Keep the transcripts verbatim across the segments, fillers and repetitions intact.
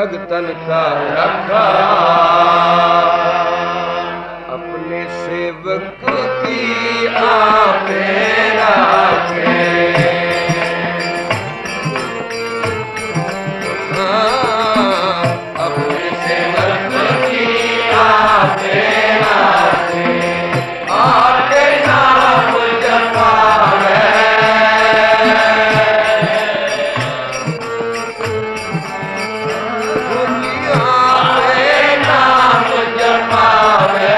भगतन का रखा, अपने सेवक की आपे राखे। अपने सेवक की आपे राखे, आपे नाम जपावे। आपे नाम जपावे,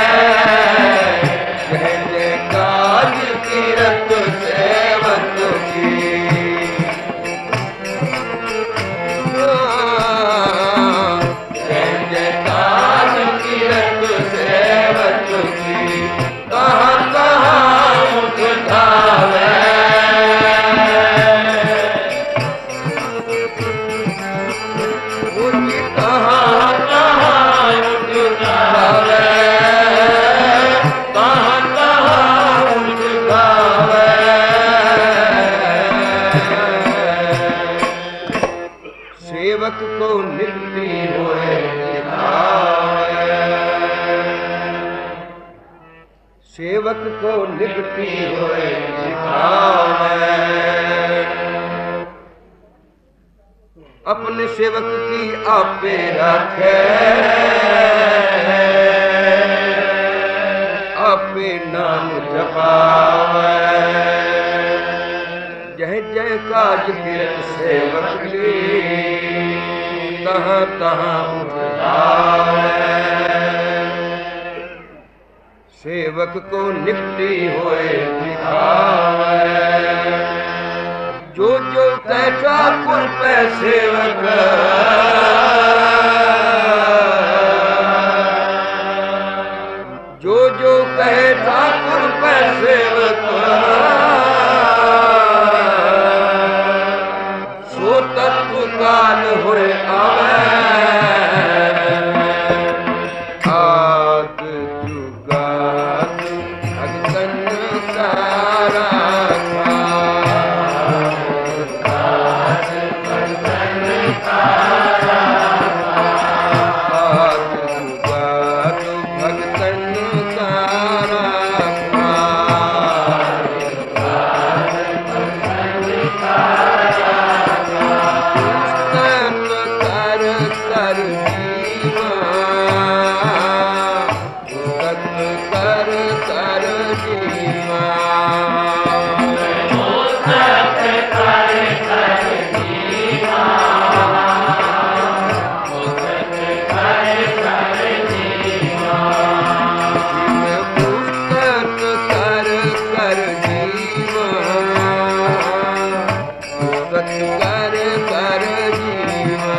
जय जयकार कीरत सेवक की। सेवक को निकटी होए दिखावे, सेवक को निकटी होए दिखावे। अपने सेवक की आपे रखे, आपे नाम जपावे। जय जय काज कीरत सेवक की, तहाँ तहाँ उठावे। सेवक को निकटी होए दिखावे, जो जो कह ठाकुर पे सेवक। जो जो कहे ठाकुर पे सेवक, सो तत्व काल होए आवे। आद जुगाद भगतन का राखा, आद भगतन का राखा। आद जुगाद भगतन का राखा, आद भगतन का राखा। कर कर जीवा, कर कर कर जीवा। कर कर कर जीवा, कर कर कर जीवा। पुस्तक कर कर जीवा, पुस्तक कर कर जीवा।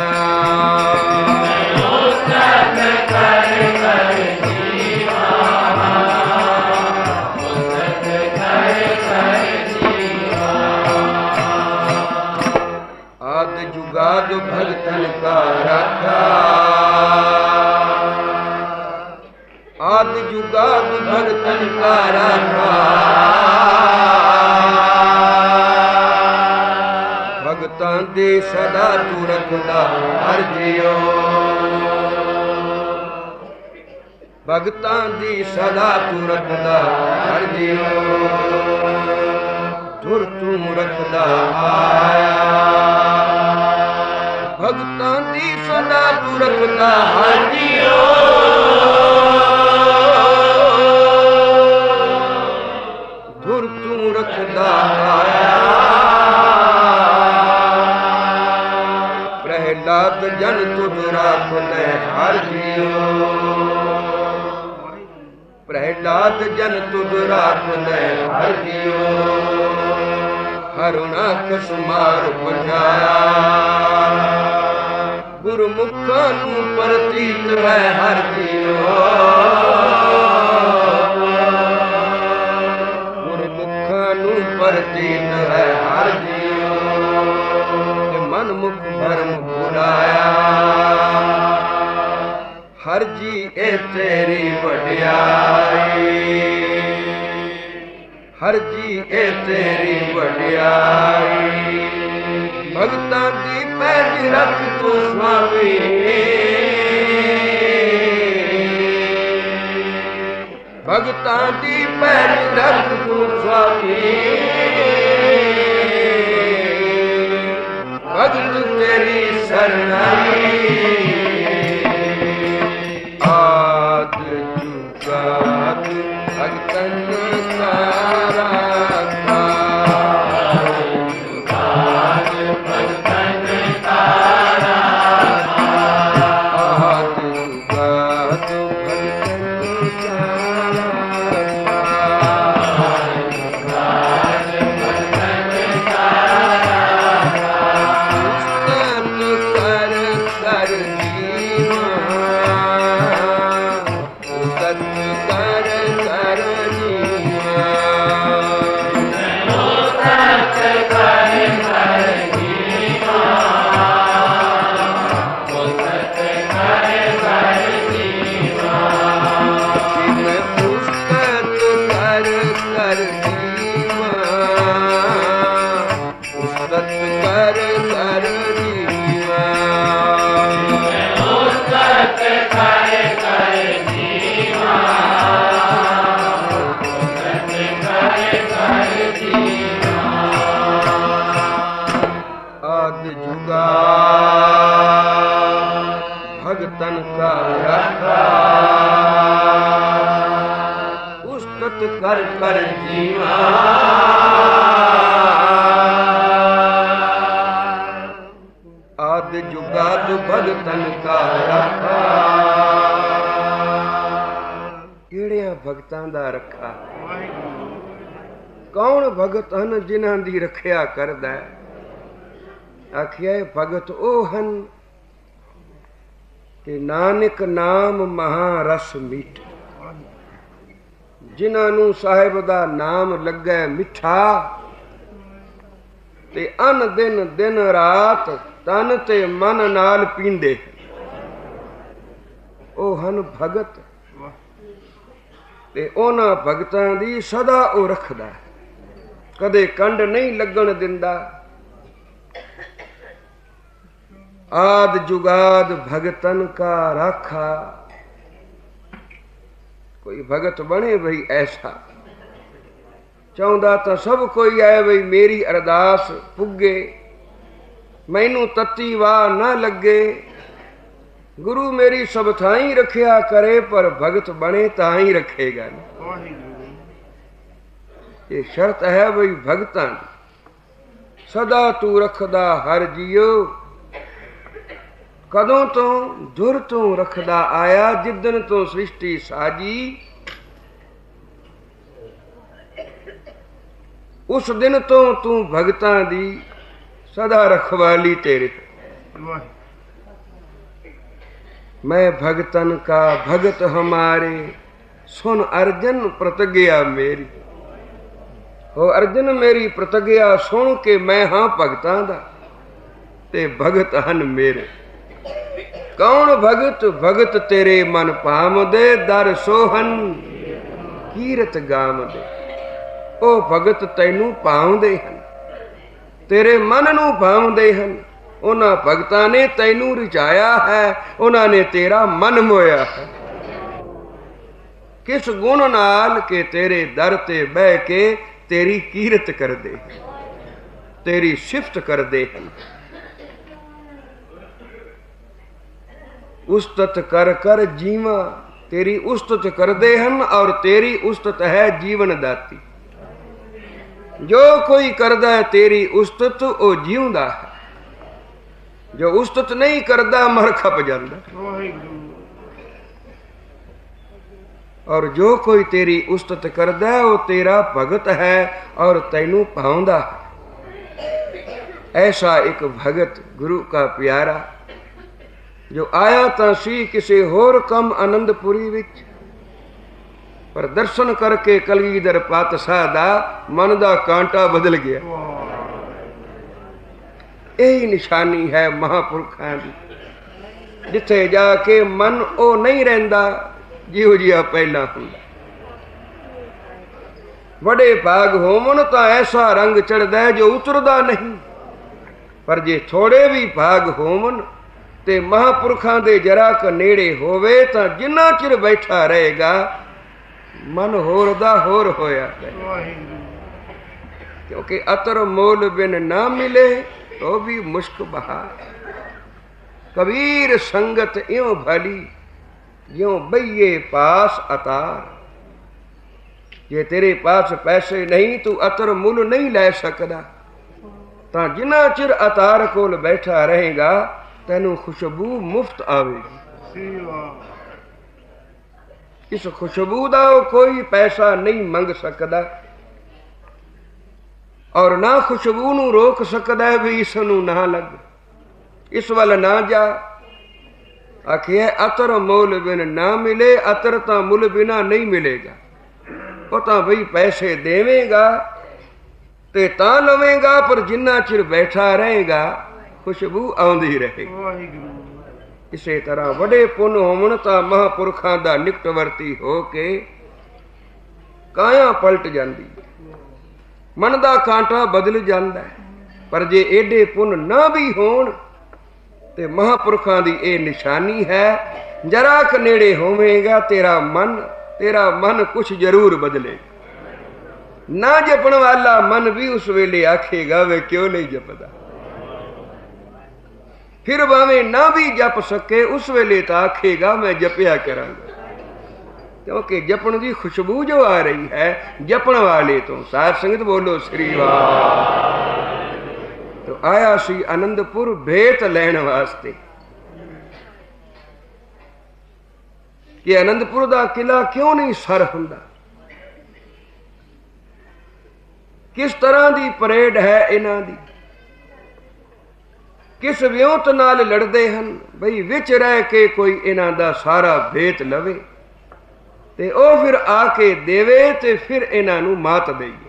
पुस्तक कर कर जीवा, पुस्तक कर कर जीवा। आद जुगाद भगतन का रखा, आद जुगाद भगतन का रखा। भगतां दे सदा तू रखदा हर जियो, भगतां दी सदा तू रखदा हर जियो। धुर तू रखदा आया, भगतां दी सदा तू रखदा हर जियो। धुर तू रखदा आया, प्रहलाद जन तुझ राखने हर जियो। प्रहलाद जन तुझ राखने हर जियो। हरुणाक सुमार बजाया, गुरुमुखा नू प्रतीत है हर जियो। गुरुमुखा नू प्रतीत है हर जियो। मन मुख भरम बुलाया, हर जी ए तेरी वड्याई। हर जी ए तेरी वड्याई, भगतां दी पैज रख तू स्वामी भगतां दी पैर रख तू स्वामी भगत तेरी शरणाई आद जुगाद भगतन का राखा जुगाद भगतन का राखा आद जुगाद भगतन का भगतन का रखा उस्तत कर कर जीवा आदि जुगाद भगतन का रखा किहड़ियां भगतां दा रखा कौन भगत हन जिन्हां दी रखिया करदा है आखिया भगत ओ हन कि नानक नाम महारस मीठ जिन्हां नूं साहिब दा नाम लगे मिठा ते अन दिन दिन रात तन ते मन नाल पींदे ओ हन भगत ते उन्हां भगतां दी सदा ओ रखदा कदे कंड नहीं लगन दिंदा आद जुगाद भगतन का राखा कोई भगत बने भाई ऐसा चाहता तो सब कोई आए भाई मेरी अरदास पुगे मैनू तत्ती वाह ना लगे गुरु मेरी सब थाई रखिया करे पर भगत बने ताही रखेगा ये शर्त है भाई भगतां सदा तू रखदा हर जियो कदों तो दुर तो रखदा आया जिदन तो सृष्टि साजी उस दिन तो तू भगतां दी सदा रखवाली तेरे मैं भगतन का भगत हमारे सुन अर्जन प्रतिज्ञा मेरी हो अर्जन मेरी प्रतिज्ञा सुन के मैं हाँ भगतां दा ते भगत हन मेरे कौन भगत भगत तेरे मन पाम दे दर सोहन कीरत गाम दे ओ भगत तैनू पाउंदे हन तेरे मन नू पाउंदे हन उन्हां भगतां ने तैनू रिझाया है उन्हां ने तेरा मन मोया है किस गुण नाल के तेरे दर ते बह के तेरी कीरत कर दे तेरी सिफत कर दे हन उस्तत कर कर जीवा तेरी उस्तत कर दे हन और तेरी उस्तत है जीवन दाती जो कोई करदा है तेरी उस्तत ओ जीवदा है जो उस्तत नहीं करदा मर खप जांदा और जो कोई तेरी उस्तत करदा है वो तेरा भगत है और तैनू पाउंदा ऐसा एक भगत गुरु का प्यारा जो आया तां सी किसी होर कम आनंदपुरी विच पर दर्शन करके कलगीधर पातशाह दा मन दा कांटा बदल गया यही निशानी है महापुरखां दी जिथे जाके मन ओ नहीं रहिंदा जिहो जिहा पहला हुंदा बड़े भाग होवन तां ऐसा रंग चढ़दा जो उतरदा नहीं पर जे थोड़े भी भाग होवन ते महापुरखा दे जरा क नेड़े होवे तां जिन्ना चिर बैठा रहेगा मन होर दा होर होया क्योंकि अतर मोल बिन ना मिले तो भी मुश्क बहार। कबीर संगत इयों भली ज्यों बइये पास अतार। जे तेरे पास पैसे नहीं तू अतर मुल नहीं लै सकदा तां जिन्ना चिर अतार कोल बैठा रहेगा तेनू खुशबू मुफ्त आवेगी। इस खुशबू दा कोई पैसा नहीं मंग सकदा और ना खुशबू नू रोक सकदा भी इस नू ना लग, इस वाल ना जा। आखिए अतर मोल बिन ना मिले, अतर तां मुल बिना नहीं मिलेगा। वो तां बई पैसे देवेगा ते तां लवेगा पर जिन्ना चिर बैठा रहेगा खुशबू आउंदी रहेगी। इसे तरह वडे पुन होवन तां महापुरखां दा निकटवर्ती हो के काया पलट जांदी, मन दा कांटा बदल जांदा है। पर जे एडे पुन ना भी होण ते महापुरखां दी ए निशानी है, जरा क नेड़े होवेगा तेरा मन तेरा मन कुछ जरूर बदलेगा। ना जपण वाला मन भी उस वेले आखेगा वे क्यों नहीं जपदा। फिर भावे ना भी जप सके उस वेले तो आखेगा मैं जपया करांगा, क्योंकि जपण की खुशबू जो आ रही है जपण वाले तो। साध संगत बोलो श्री वाह। तो आया सी आनंदपुर भेत लैण वास्ते कि आनंदपुर दा किला क्यों नहीं सर हुंदा, किस तरह की परेड है इन्हां दी, किस व्योत नाल लड़दे हन बई विच रह के कोई इन्हां दा सारा भेत लवे ते ओ फिर आके देवे ते फिर इन्हां नू मात देईए।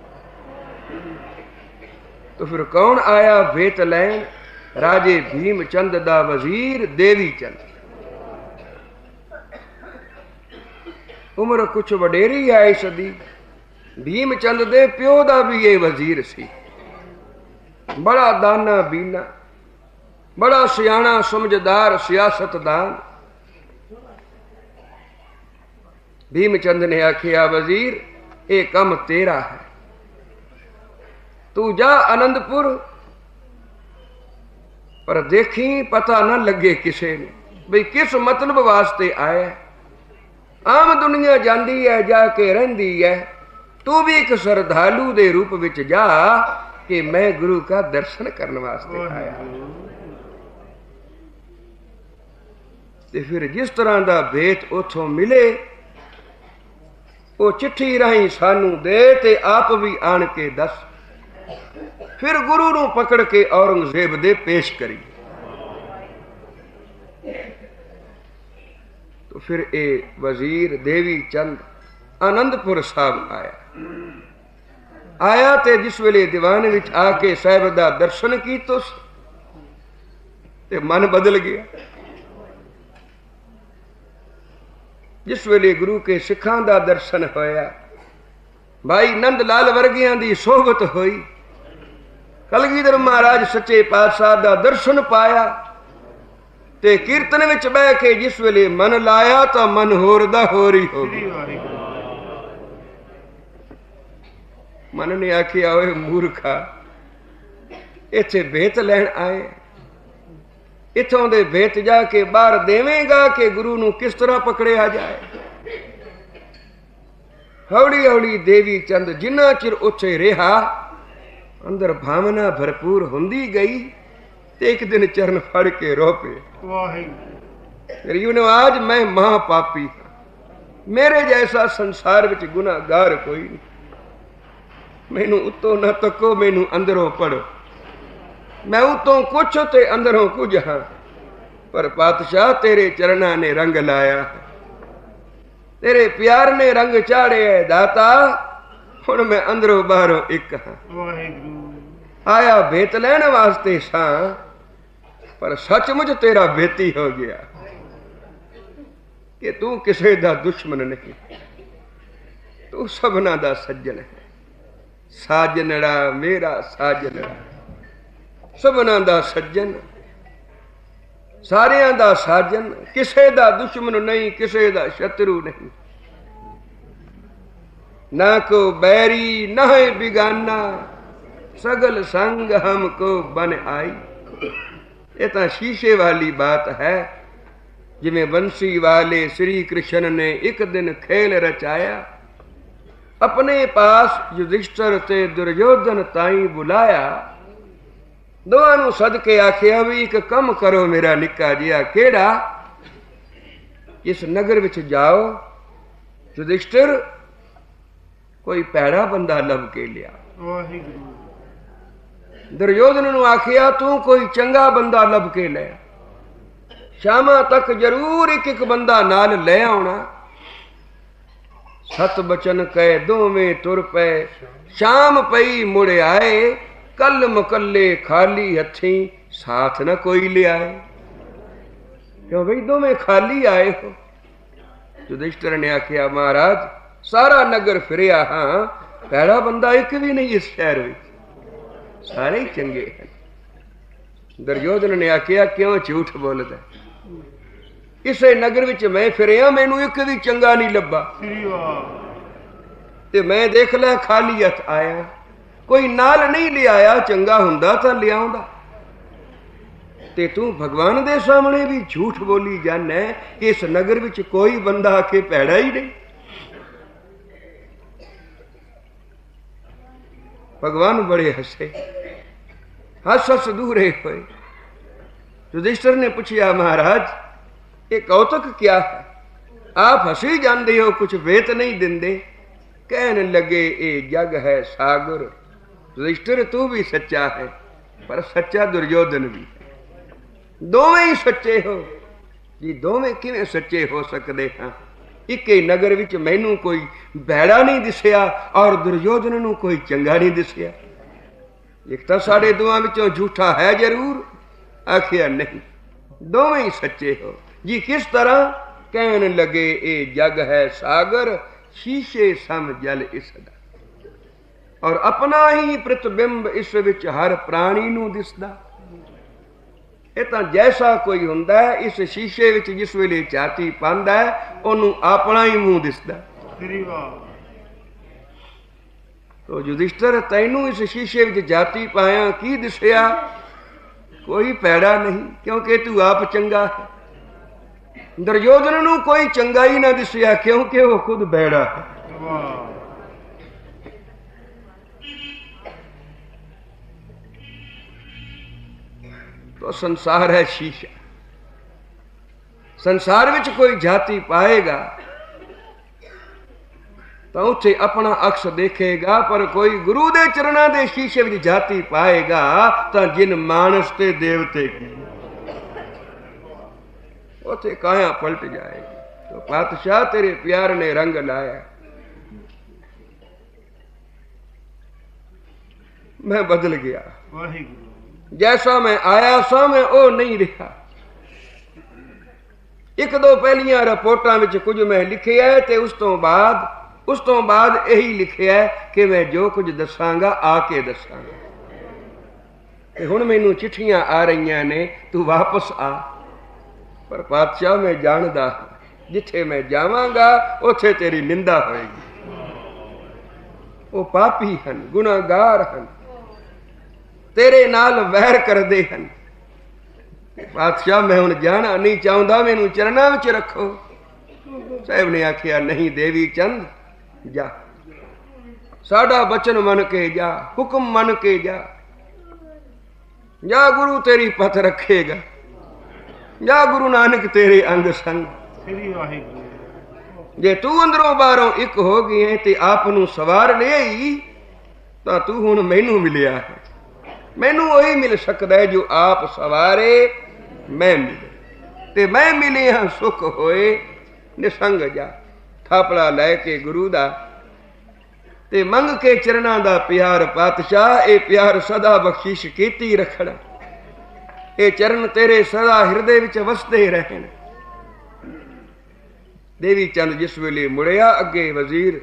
तो फिर कौन आया भेत लैन? राजे भीम चंद दा वजीर देवी चंद। उम्र कुछ वडेरी है इसदी, भीम चंद दे प्यो दा भी ये वजीर सी। बड़ा दाना बीना, बड़ा सियाणा समझदार सियासतदान। भीमचंद ने आखिया वजीर ये कम तेरा है, तू जा आनंदपुर पर देखी पता न लगे किसे ने बई किस मतलब वास्ते आया। आम दुनिया जाती है जाके रहिंदी है, तू भी एक श्रद्धालु दे रूप विच जा कि मैं गुरु का दर्शन करने वास्ते आया। ते फिर जिस तरह का भेत उथों मिले वो चिट्ठी राही सानू दे ते आप भी आन के दस। फिर गुरु नू पकड़ के औरंगजेब दे पेश करी। तो फिर ए वजीर देवी चंद आनंदपुर साहब आया आया ते जिस वेले दीवान विच आके साहब दा दर्शन कीतो ते मन बदल गया। जिस वेले गुरु के सिखां दा दर्शन होया, भाई नंद लाल वर्गियां दी सोहबत होई, कलगीधर महाराज सच्चे पातशाह दा दर्शन पाया ते कीर्तन विच बह के जिस वेले मन लाया तो मन होर दा होर ही हो गया। मन ने आखिया ओए मूर्खा, इत्थे भेत लैण आए, इथों दे भेत जाके बाहर देवेगा कि गुरु नू किस तरह पकड़िया जाए। हौली हौली देवी चंद जिन्ना चिर उत्थे रहा अंदर भावना भरपूर हुंदी गई ते एक दिन चरण फड़ के रो पे ने आज मैं महापापी हाँ, मेरे जैसा संसार विच गुनाहगार कोई नहीं, मैनू उतों न तको, मैनू अंदरों पढ़ो, मैं उतों कुछ ते अंदरों कुछ हाँ, पर पातशाह तेरे चरणा ने रंग लाया है, तेरे प्यार ने रंग चाड़े है दाता, हुण मैं अंदरों बाहरों एक हाँ। आया भेत लैण वास्ते सा पर सचमुच तेरा भेती हो गया कि तू किसे दा दुश्मन नहीं, तू सबना दा सज्जन है। साजनड़ा मेरा साजनड़ा, सबना दा सज्जन, सारियां दा साजन, किसे दा दुश्मन नहीं, किसे दा शत्रु नहीं, ना को बैरी ना है बिगाना, सगल संग हमको बन आई। ये तो शीशे वाली बात है। जिमें बंसी वाले श्री कृष्ण ने एक दिन खेल रचाया, अपने पास युधिष्ठिर ते दुर्योधन ताई बुलाया, दोवां नूं सद के आखिया भी एक कम करो मेरा निक्का जिहा केड़ा, इस नगर विच जाओ, युधिष्ठिर कोई पैड़ा बंदा लभ के लिया। दुर्योधन नूं आखिया तू कोई चंगा बंदा लभ के ले, शामा तक जरूर एक एक बंदा नाल ले आउणा। सत बचन कह दोवें तुर पे, शाम पई मुड़ आए, कल मुकल्ले खाली हथी साथ न कोई ले आए। क्यों भाई दोवें खाली आए हो? युधिष्ठिर ने आखिया महाराज सारा नगर फिरिया हाँ, पैड़ा बंदा एक भी नहीं इस शहर में, सारे ही चंगे हैं। दुर्योधन ने आखिया क्यों झूठ बोलदा, इसे नगर विच मैं फिरिया मैनू एक भी चंगा नहीं लब्बा, ते मैं देख लिया खाली हथ आया, कोई नाल नहीं ले आया, चंगा हुंदा तां ले आउंदा। ते तू भगवान दे सामने भी झूठ बोली जाने कि इस नगर विच कोई बंदा आके पैड़ा ही नहीं। भगवान बड़े हसे, हस हस दूरे हुए। युधिष्ठिर ने पूछा महाराज ये कौतुक क्या है, आप हसी जाते हो कुछ वेत नहीं दिंदे। कहने लगे ये जग है सागर, युधिष्ठिर तू भी सच्चा है पर सच्चा दुर्योधन भी है, दोवें ही सच्चे हो जी। दोवें किवें सच्चे हो सकते हैं? एक ही नगर विच मैनू कोई भैड़ा नहीं दिसिया और दुर्योधन नू कोई चंगा नहीं दिसिया। एक तो साढ़े दोवां विचों झूठा है जरूर, आखिया नहीं दोवें ही सच्चे हो जी। किस तरह? कहने लगे ये जग है सागर, शीशे सम जल इसदा, और अपना ही प्रतिबिंब इस विच हर प्राणी नू दिसदा। ये तो जैसा कोई हुंदा है, इस शीशे विच जिस वेले झाती पांदा है ओनू अपना ही मुंह दिसदा। तो युधिष्ठिर तैनू इस शीशे विच झाती पाया की दिसिया? कोई पैड़ा नहीं, क्योंकि तू आप चंगा है। दुर्योधन नू कोई चंगा ही ना दिसिया क्योंकि वो खुद बैड़ा है। तो संसार है शीशा, संसार विच कोई जाति पाएगा तो उसे अपना अक्स देखेगा, पर कोई गुरु दे चरणा दे शीशे विच जाति पाएगा तो जिन मानस ते देवते की उसे काया पलट जाएगी। तो पातशाह तेरे प्यार ने रंग लाया, मैं बदल गया, जैसा मैं आया सा मैं ओ नहीं रहा। एक दो पहलियां रिपोर्टां विच कुछ मैं लिखिया है ते उस तो बाद उस तो बाद यही लिखिया है कि मैं जो कुछ दसांगा आके दसांगा। ते हुण मैनू चिट्ठियां आ रही ने तू वापस आ, पर पातशाह मैं जानदा जिथे मैं जावांगा उथे तेरी निंदा होएगी। वो पापी हन, गुनाहगार हन, तेरे नाल वैर करदे हन। पातशाह मैं हुण जाना नहीं चाहुंदा, मैनू चरना विच रखो। साहब ने आखिया नहीं देवी चंद जा, साडा बचन मन के जा, हुक्म मन के जा, जा गुरु तेरी पथ रखेगा, जा गुरु नानक तेरे अंग संग। जे तू अंदरों बाहरों एक हो गई है ते आप नू सवार ले ही तो तू हुण मैनू मिलिया है। मैनू वही मिल सकता है जो आप सवारे मैं मिले, ते मैं मिले हाँ सुख होए निसंग जा। थापड़ा लैके गुरु दा ते मंग के चरणा दा प्यार पातशाह, ए प्यार सदा बख्शिश कीती रखना। ये चरण तेरे सदा हृदय विच वसदे रहन। देवी चंद जिस वेले मुड़िया अगे वजीर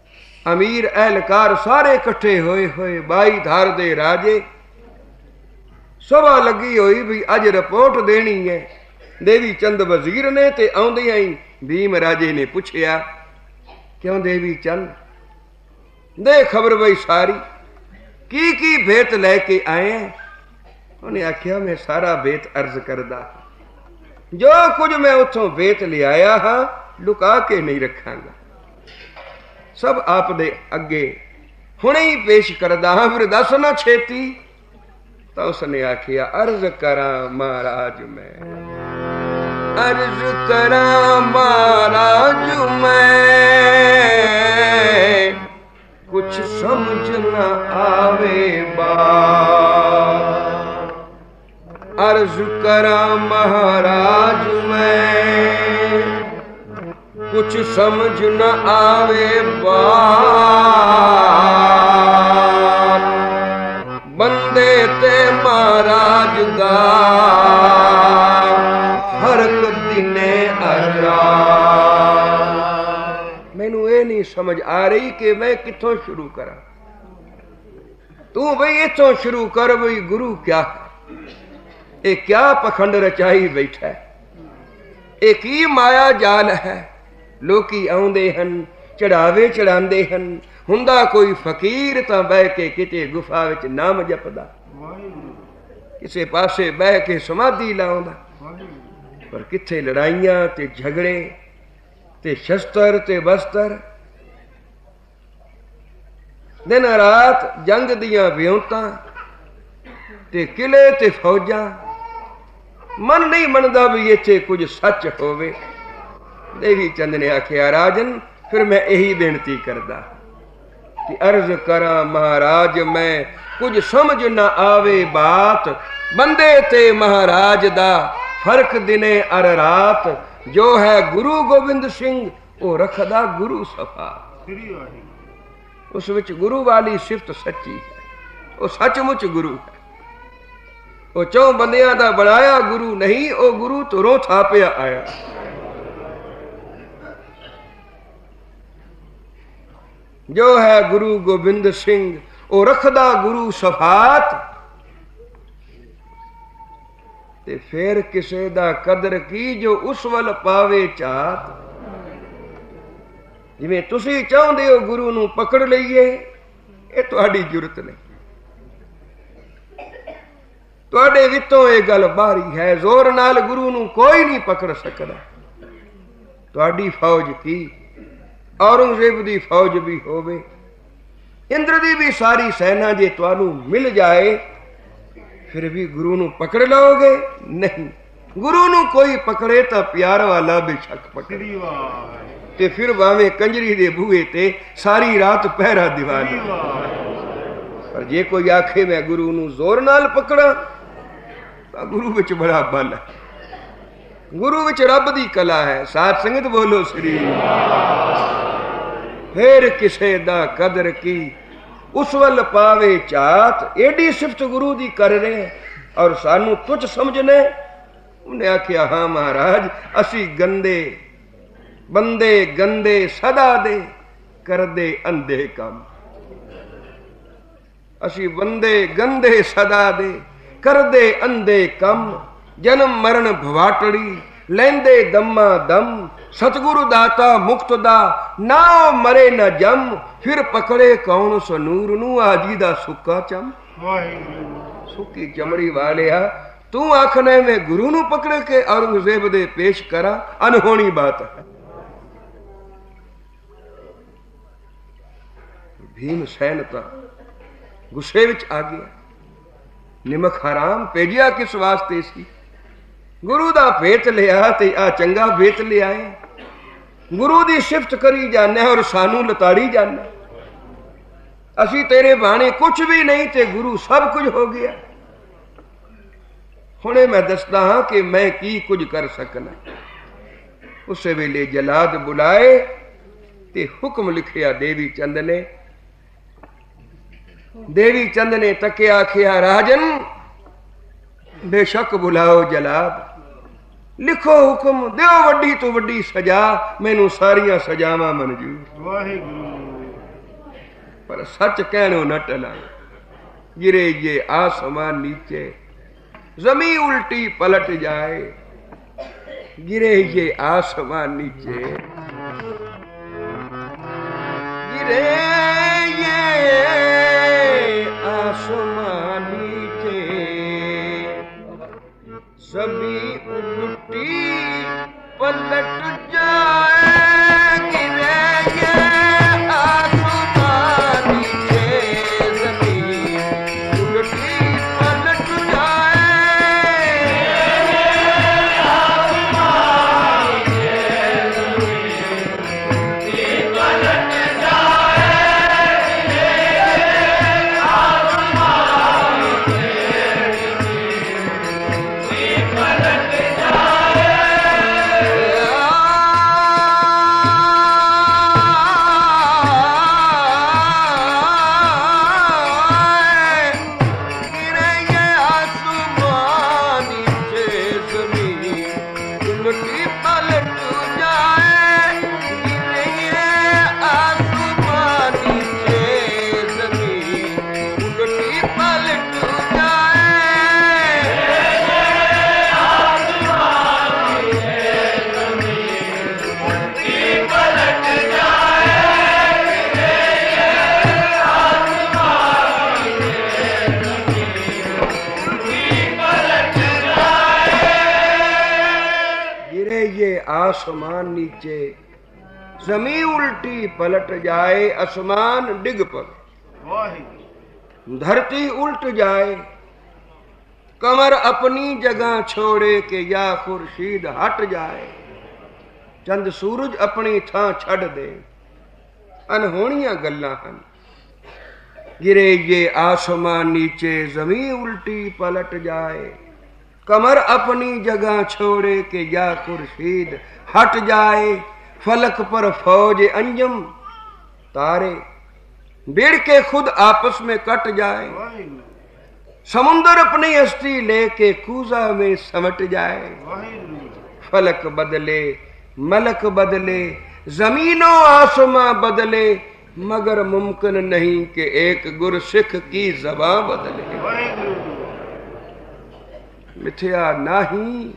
अमीर एहलकार सारे इकट्ठे होए होए बाई धार दे राजे सभा लगी हुई भी अज रिपोर्ट देनी है। देवी चंद वजीर ने ते आउंदियां ही भीम राजे ने पूछया, क्यों देवी चंद, दे खबर बई सारी, की की भेत लैके आए हैं? उन्हें आख्या, मैं सारा भेत अर्ज करदा, जो कुछ मैं उथों भेत ले आया हाँ लुका के नहीं रखांगा, सब आप दे अगे हुणे ही पेश करदा हाँ, फिर दस ना छेती। तो उसने आखिया, अर्ज करा महाराज मैं, अर्ज करा महाराज मैं, कुछ समझ न आवे बात। अर्ज करा महाराज मैं, कुछ समझ न आवे बात। बंदे ते महाराज दा फर्क दिने अरा। मैनू ये नहीं समझ आ रही कि मैं किथों शुरू करा। तू बई इथों शुरू कर, बई गुरु क्या है, ये क्या पखंड रचाई बैठा है, एक ही माया जाल है। लोकी आउंदे हन, चढ़ावे चढ़ांदे हन, हुंदा कोई फकीर तां बह के किते गुफा विच नाम जपदा, किसे पासे बह के समाधि लाउंदा, पर किथे लड़ाइयां ते झगड़े ते शस्त्र ते बस्तर, दिन रात जंग दियां विਉਂਤਾਂ ते किले ते फौजां। मन नहीं मनदा भी इत्थे कुछ सच होवे। देवी चंद ने आख्या, राजन फिर मैं यही बेनती करदा कि अर्ज करा महाराज मैं, कुछ समझ न आवे बात। बंदे ते महाराज दा फर्क दिने अर रात। जो है गुरु गोबिंद सिंह वो रखदा गुरु सफा। उस विच गुरु वाली सिफत सच्ची है, वो सचमुच गुरु है। वो चौ बंदियां दा बनाया गुरु नहीं, वो गुरु तुरों थापिया आया। जो है गुरु गोबिंद सिंह वो रखदा गुरु सफात। ते फिर किसे दा कदर की जो उस वल पावे चात। जिवें तुसी चाहुंदे हो गुरु नूं पकड़ लईए, ये तुहाडी जुरत नहीं, तुहाडे विचों ये गल बाहरी है। जोर नाल गुरु नूं कोई नहीं पकड़ सकदा। तुहाडी फौज की औरंगजेब दी फौज भी होवे, इंद्र दी भी सारी सेना जे तुहानू मिल जाए, फिर भी गुरु नू पकड़ लोगे नहीं। गुरु नू कोई पकड़े तो प्यार वाला बेशक पकड़े, ते फिर भावें कंजरी दे बूहे ते सारी रात पहरा दीवानी। पर जे कोई आखे मैं गुरु नू जोर नाल पकड़ा, तो गुरु विच बड़ा बल है, गुरु विच रब दी कला है। साथ संगत बोलो श्री। फिर किसे दा कदर की उस वल पावे चात। एडी सिफत गुरु दी कर रहे और सानू तुच्छ समझने। उन्हें आख्या, हाँ महाराज असी गंदे बंदे गंदे सदा दे कर दे अंधे काम। असी बंदे गंदे सदा दे कर दे अंधे कम। जन्म मरण भवाटड़ी लेंदे दम्मा दम। सतगुरु दाता मुक्त दा ना मरे न जम। फिर पकड़े कौन सो नूर नू आजी दा सुक्का चम। सुक्की चमड़ी वालिया तू आखने में गुरु नू पकड़ के औरंगजेब दे पेश करा, अनहोनी बात है। भीमसैन ता गुस्से विच आ गया। निमक हराम भेजिया किस वास्ते सी? गुरु दा भेत लिया ते आ चंगा भेत ले आए। गुरु दी सिफत करी जाने और सानू लताड़ी जाने। असी तेरे बाणे कुछ भी नहीं ते गुरु सब कुछ हो गया। हुणे मैं दसदा हाँ कि मैं की कुछ कर सकना। उस वेले जलाद बुलाए ते हुक्म लिखिया देवी चंद ने। देवी चंद ने तके आखिया, राजन बेशक बुलाओ जलाद, लिखो हुक्म, दो वड्डी तो वड्डी सजा, मैनू सारियां सजावां मंजूर। पर सच कहनो न टला। गिरे ये आसमान नीचे जमी उल्टी पलट जाए, गिरे ये आसमान नीचे, गिरे ये आसमान नीचे, सभी उल्टी पलट जाए, गिरे ये आसमान नीचे, जमीन उल्टी पलट जाए, आसमान नीचे, जमीन पलट जाए, आसमान नीचे, पलट आसमान नीचे, जमी उल्टी पलट जाए, आसमान डिग पड़े, धरती उल्ट जाए, कमर अपनी जगह छोड़े के या खुर्शीद हट जाए, चंद सूरज अपनी थां छड़ दे, अनहोनियां गल्लां हन, गिरे ये आसमान नीचे, जमी उल्टी पलट जाए, कमर अपनी जगह छोड़े के या खुर्शीद हट जाए, फलक पर फौज अंजम तारे बिड़ के खुद आपस में कट जाए, समुंदर अपनी हस्ती लेके कूजा में समट जाए, फलक बदले मलक बदले, जमीनों आसमां बदले, मगर मुमकिन नहीं कि एक गुरसिख की ज़बां बदले, मिथ्या नाही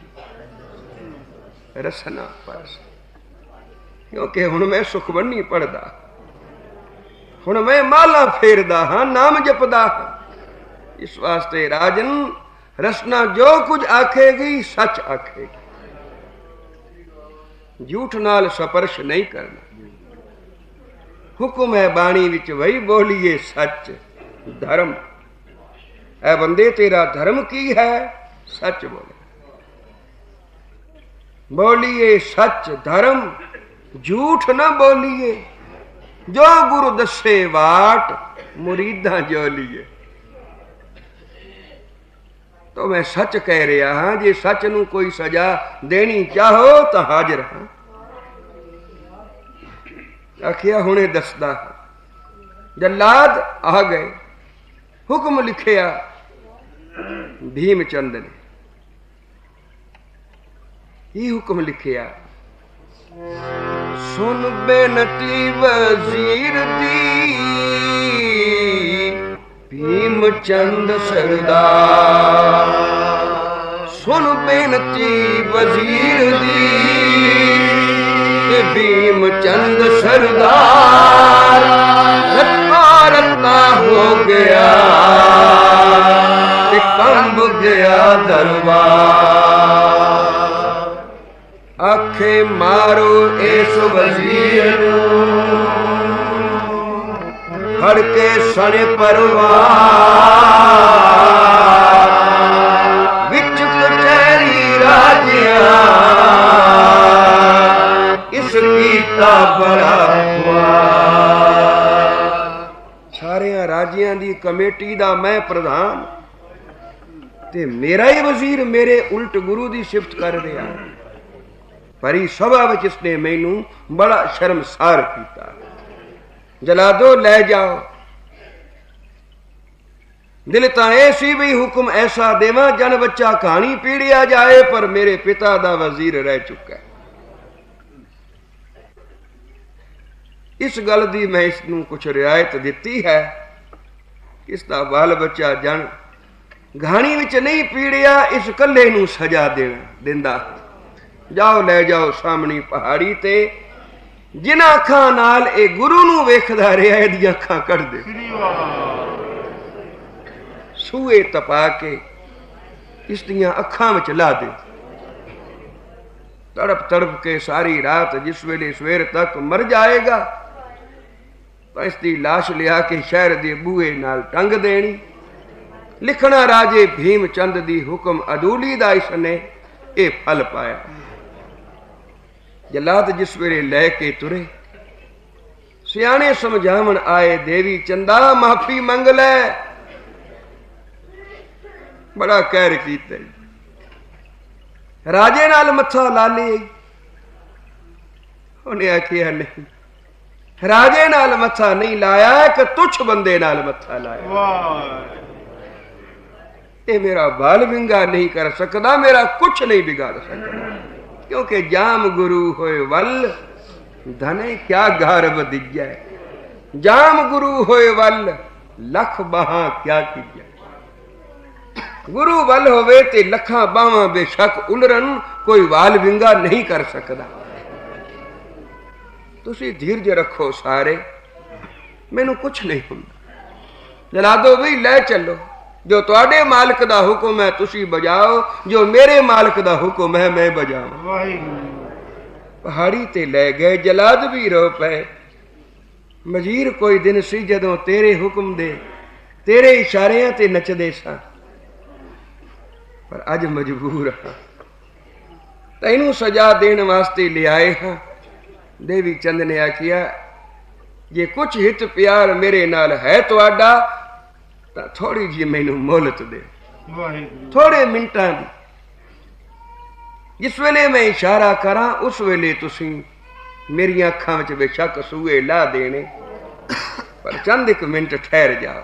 रसना पास, क्योंकि हुण मैं सुखबनी पढ़दा, हुण मैं माला फेरदा हां, नाम जपदा हां, इस वास्ते राजन रसना जो कुछ आखेगी सच आखेगी, झूठ नाल स्पर्श नहीं करना, हुक्म है बाणी विच वही बोलिए सच धर्म, ऐ बंदे तेरा धर्म की है, सच बोले, बोलिए सच धर्म, झूठ न बोलिए, जो गुरु दसे वाट मुरीदा जोलिए, तो मैं सच कह रहा हां, जे सच नू कोई सजा देनी चाहो तो हाजिर हां, आखिया हुणे दसदा, जल्लाद आ गए, हुक्म लिखिया भीमचंद ने, ही हुक्म लिखिया, सुन बेनती वजीर दी, भीमचंद सरदार, सुन बेनती वजीर दी, भीमचंद सरदार, रत्ता रत्ता हो गया, कंब गया दरबार, आखे मारो इस वजीर फड़ के सने परवार, विच कचहरी राजिया, इस कीता बड़ा सारिया राजिया दी कमेटी दा मैं प्रधान, ते मेरा ही वजीर मेरे उल्ट गुरु दी सिफत कर रहा, परी सभा विच इसने मैनू बड़ा शर्मसार किया, जलादो ले जाओ, दिल तां ऐ सी भी हुक्म ऐसा देवा जन बच्चा कहानी पीड़िया जाए, पर मेरे पिता दा वजीर रह चुका है, इस गल दी मैं इसनू कुछ रियायत दिती है, इसका बाल बच्चा जन घाणी विच नहीं पीड़िया, इस कल्ले नूं सजा देना दिंदा। जाओ लै जाओ सामनी पहाड़ी ते, जिन्हां अखां नाल ए गुरु नूं वेखदा रिहा इहदियां अखां कढ दे। सूए तपा के इसदियां अखां विच ला दे। तड़प तड़प के सारी रात जिस वेले सवेर तक मर जाएगा तो इसकी लाश लिया के शहर दे बूहे नाल टंग देनी। लिखना राजे भीम चंद दी हुक्म अदूली दा इसने ए फल पाया। जलाद जिस वेले लैके तुरे, सियाने समझावन आए देवी चंदा माफी मंग लै। बड़ा कहर कीता, राजे नाल मत्था ला ले। उन्हें आखिया नहीं, राजे नाल मत्था नहीं लाया, कि तुच्छ बंदे नाल मत्था लाया। ये मेरा बाल विंगा नहीं कर सकता, मेरा कुछ नहीं बिगाड़ सकता, क्योंकि जाम गुरु होए वल धने क्या गारब दिज्जै। जाम गुरु होए वल लख बाहां क्या कीजै। गुरु वल होवे ते लखा बावां बेशक उलरन, कोई वाल विंगा नहीं कर सकता। तुसी धीरज रखो सारे, मैनू कुछ नहीं हुंदा। जलादो भी लै चलो, जो तुहाडे मालिक दा हुक्म है तुसी बजाओ, जो मेरे मालिक दा हुक्म है मैं बजाऊं। पहाड़ी ते लै गए, जलाद भी रो पे। मजीर कोई दिन सी जदों तेरे हुक्म दे, तेरे इशारियां ते नचदे सा, पर अज मजबूर हाँ, तैनू सजा देने वास्ते ले आए हाँ। देवी चंद ने आखिया, जे कुछ हित प्यार मेरे नाल है तुहाडा, तां थोड़ी जी मैनू मोहलत दे, थोड़े मिनटां दी। जिस वेले मैं इशारा करा उस वेले तुसी मेरी अखां विच बेशक सूए ला देने, पर चंद एक मिनट ठहर जाओ।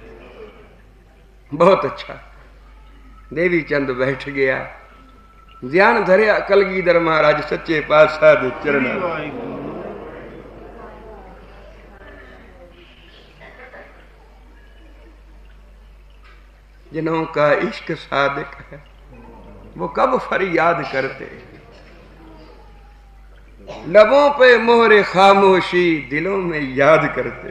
बहुत अच्छा। देवी चंद बैठ गया, ध्यान धरिया कलगीधर महाराज सच्चे पातशाह दे चरणा। जिन्हों का इश्क सादिक है वो कब फरियाद करते, लबों पे मोहरे खामोशी दिलों में याद करते।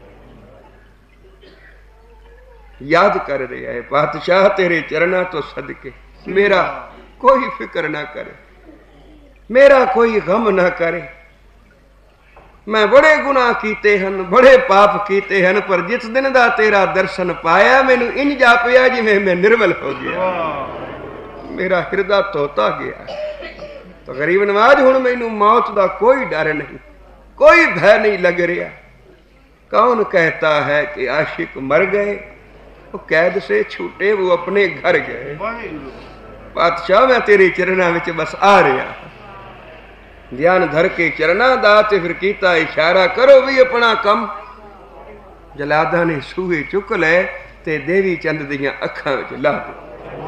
याद कर रहे है पातशाह तेरे चरणा तो सदके, मेरा कोई फिक्र ना करे, मेरा कोई गम ना करे। मैं बड़े गुनाह कीते हैं, बड़े पाप कीते हैं, पर जिस दिन दा तेरा दर्शन पाया मैनू इंज जापिया जिवें मैं निर्मल हो गया, मेरा हृदय धोता गया। तो गरीब नवाज हुण मैनू मौत दा कोई डर नहीं, कोई भय नहीं लग रहा। कौन कहता है कि आशिक मर गए, वो कैद से छूटे वो अपने घर गए। पातशाह मैं तेरे चरणा विच बस आ रहा। ध्यान धर के चरणा दा ते फिर कीता इशारा, करो भी अपना कम। जलादा ने सूहे चुक ले ते देवी चंद दियां अखां विच ला दे।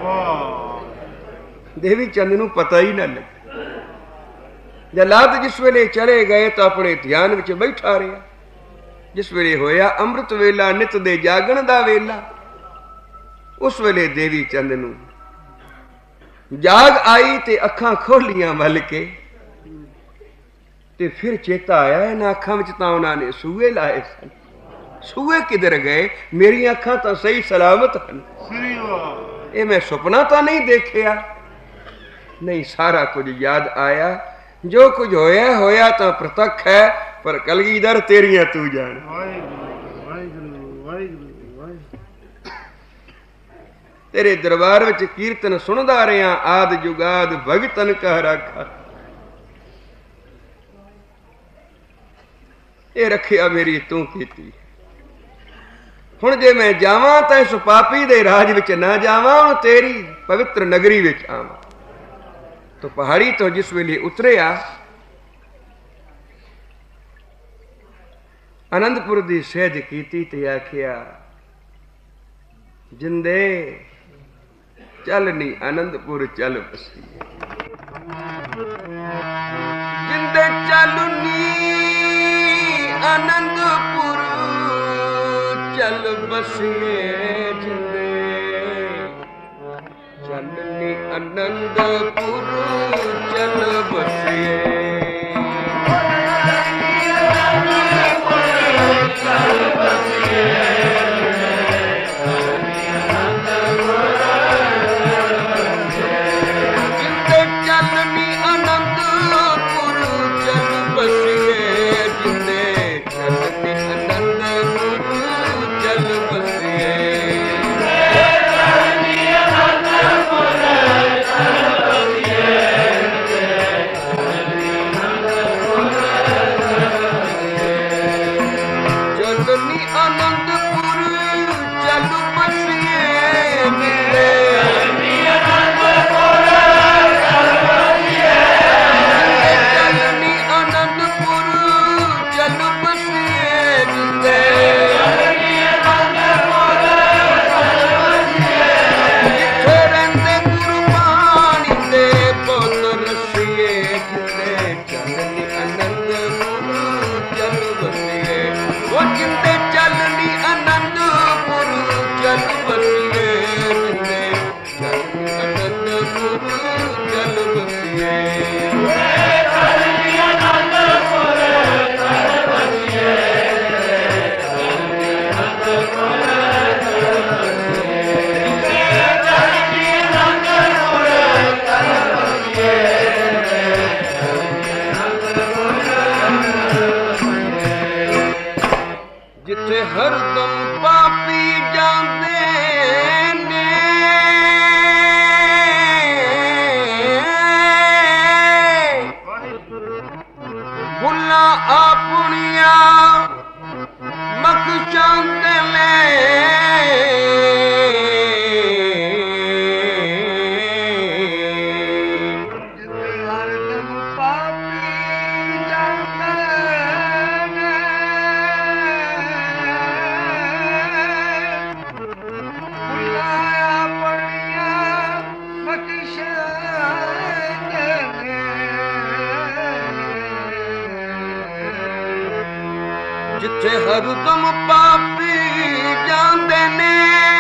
देवी चंद नूं पता ही ना लगे। जलाद जिस वेले चले गए तो अपने ध्यान विच बैठा रहा। जिस वेले होया अमृत वेला, नित दे जागण दा वेला, उस वेले देवी चंद नूं जाग आई ते अखां खोलियां मल के, ते फिर चेता आया इन्हां अखां विच तां उन्हां ने सूए लाए सन। सूए किधर गए? मेरी अखां तो सही सलामत हन, ये मैं सुपना तो नहीं देखिया। नहीं, सारा कुछ याद आया। जो कुछ होया होया तो प्रत्यक्ष है, पर कलगीधर तेरियां तू जान। तेरे दरबार विच कीर्तन सुनदा रहा आद जुगाद भगतन कह रखा। ये रखिया मेरी तू कीती। हुण जे मैं जावां तां इस पापी दे राज विच ना जावां, हुण तेरी पवित्र नगरी विच आवां। तो पहाड़ी तो जिस वेले उतरिया, आनंदपुर दी सहज कीती ते आखिया, जिंदे चल नी आनंदपुर चल बसी। जिंदे चल नी आनंदपुर चल बसिए। जिंदे बसिए जिंदे चलनी आनंदपुर चल बसिए वो जिंदे चलनी आनंदपुर चल बसिए जिंदे चलनी आनंदपुर चल बसिए जिथे हरदम पापी जांदे ने भुला अपनिया बख्शांदे ने जिथे हरदम पापी जांदे जिथे हरदम पापी जांदे ने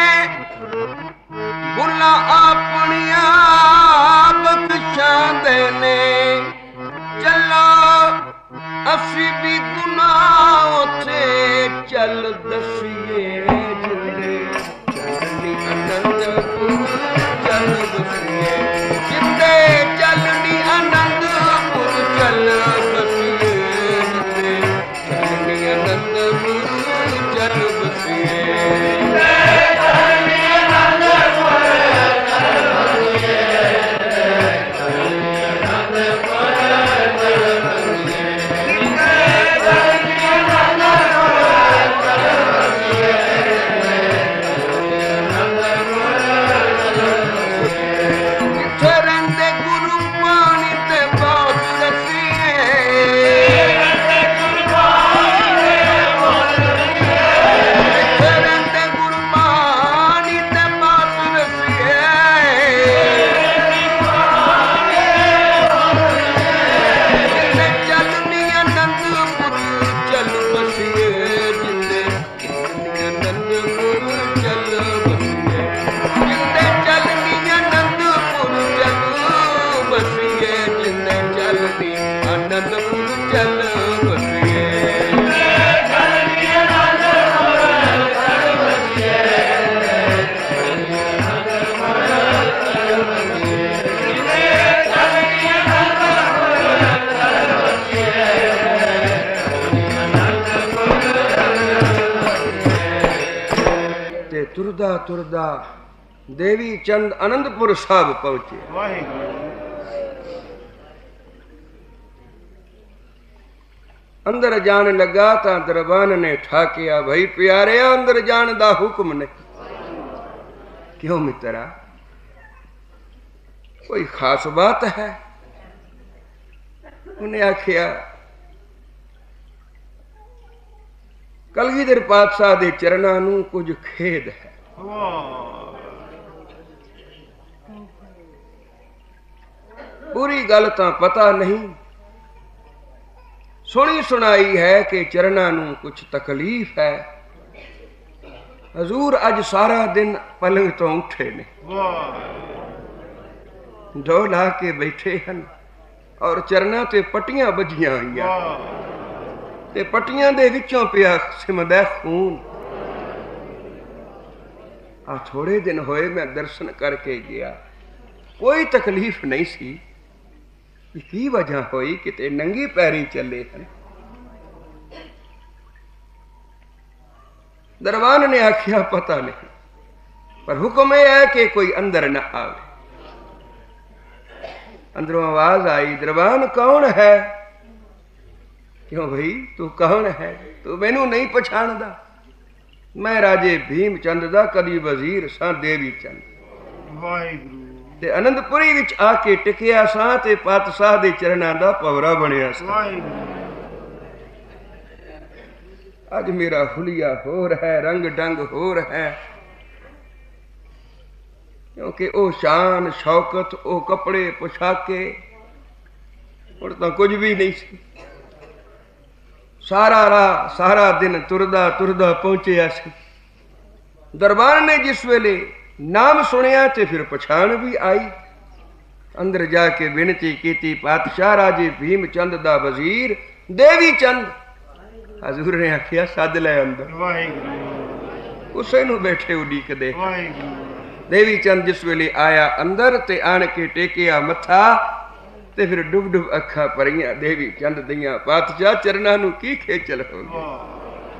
भुला अपनिया बख्शांदे ने चलो असी भी गुनाह उथे चल दसिए जिंदे चलनी आनंदपुर चल दसिए जिंदे चलनी आनंदपुर चल दसिए जिंदे चलनी आनंदपुर चल बसिए तुरदा तुरदा देवी चंद आनंदपुर साहब पहुंचे। अंदर जान लगा ता दरबान ने ठाकिया, भाई प्यारे अंदर जान दा हुक्म नहीं। क्यों मित्रा, कोई खास बात है? उन्हें आखिया कलगीधर पातशाह दे चरणां नूं कुछ खेद है। पूरी गल तां पता नहीं, सुनी सुनाई है कि चरणां नूं कुछ तकलीफ है। हजूर अज सारा दिन पलंग तो उठे ने, डो ला के बैठे हैं और चरणां ते पट्टियां बजियां होईयां ते पट्टियां दे विचों पिया सिमदा खून। आ थोड़े दिन होए मैं दर्शन करके गया, कोई तकलीफ नहीं सी। की वजह हुई किते नंगी पैरी चले हैं। दरबान ने आखिया पता नहीं, पर हुक्म यह है कि कोई अंदर न आवे। अंदरों आवाज आई, दरबान कौन है? क्यों भाई तू कौन है? तू मैनू नहीं पछाणदा? मैं राजे भीमचंद दा कदी वजीर सा देवी चंद। वाहिगुरु ते आनंदपुरी विच आके टिकिया सा ते पातशाह दे चरणां दा पवरा बनिया सा। अज मेरा हुलिया होर है, रंग डंग होर है, क्योंकि ओ शान शौकत, ओ कपड़े पोशाके ਹੁਣ ਤਾਂ ਕੁਝ ਵੀ ਨਹੀਂ ਸੀ। ਸਾਰਾ ਰਾਹ ਸਾਰਾ ਦਿਨ ਤੁਰਦਾ ਤੁਰਦਾ ਪਹੁੰਚਿਆ ਸੀ। ਦਰਬਾਰ ਨੇ ਜਿਸ ਵੇਲੇ ਨਾਮ ਸੁਣਿਆ ਤੇ ਫਿਰ ਪਛਾਣ ਵੀ ਆਈ। ਅੰਦਰ ਜਾ ਕੇ ਬੇਨਤੀ ਕੀਤੀ, ਪਾਤਸ਼ਾਹ ਰਾਜੇ ਭੀਮ ਚੰਦ ਦਾ ਵਜ਼ੀਰ ਦੇਵੀ ਚੰਦ। ਹਜ਼ੂਰ ਨੇ ਆਖਿਆ ਸੱਦ ਲੈ ਅੰਦਰ। ਵਾਹਿਗੁਰੂ। ਉਸੇ ਨੂੰ ਬੈਠੇ ਉਡੀਕਦੇ। ਵਾਹਿਗੁਰੂ। ਦੇਵੀ ਚੰਦ ਜਿਸ ਵੇਲੇ ਆਇਆ ਅੰਦਰ ਤੇ ਆਣ ਕੇ ਟੇਕਿਆ ਮੱਥਾ ਤੇ ਫਿਰ ਡੁੱਬ ਡੁੱਬ ਅੱਖਾਂ ਭਰੀਆਂ ਦੇਵੀ ਚੰਦ ਦੀਆਂ। ਪਾਤਸ਼ਾਹ ਚਰਨਾਂ ਨੂੰ ਕੀ ਖੇਚਲ ਹੋ ਗਈ।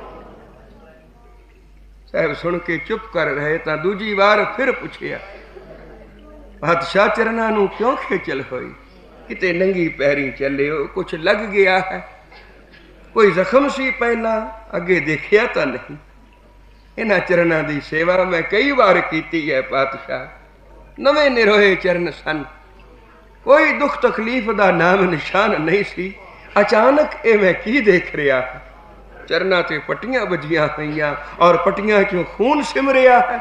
ਸਾਹਿਬ ਸੁਣ ਕੇ ਚੁੱਪ ਕਰ ਰਹੇ ਤਾਂ ਦੂਜੀ ਵਾਰ ਫਿਰ ਪੁੱਛਿਆ, ਪਾਤਸ਼ਾਹ ਚਰਨਾਂ ਨੂੰ ਕਿਉਂ ਖੇਚਲ ਹੋਈ? ਕਿਤੇ ਨੰਗੀ ਪੈਰੀ ਚੱਲੇ ਹੋ, ਕੁਛ ਲੱਗ ਗਿਆ ਹੈ? ਕੋਈ ਜ਼ਖਮ ਸੀ ਪਹਿਲਾਂ? ਅੱਗੇ ਦੇਖਿਆ ਤਾਂ ਨਹੀਂ। ਇਹਨਾਂ ਚਰਨਾਂ ਦੀ ਸੇਵਾ ਮੈਂ ਕਈ ਵਾਰ ਕੀਤੀ ਹੈ ਪਾਤਸ਼ਾਹ, ਨਵੇਂ ਨਿਰੋਏ ਚਰਨ ਸਨ, ਕੋਈ ਦੁੱਖ ਤਕਲੀਫ ਦਾ ਨਾਮ ਨਿਸ਼ਾਨ ਨਹੀਂ ਸੀ। ਅਚਾਨਕ ਇਹ ਮੈਂ ਕੀ ਦੇਖ ਰਿਹਾ? ਚਰਨਾਂ ਤੇ ਪੱਟੀਆਂ ਵੱਜੀਆਂ ਹੋਈਆਂ ਔਰ ਪੱਟੀਆਂ ਚੋਂ ਖੂਨ ਸਿਮ ਰਿਹਾ ਹੈ।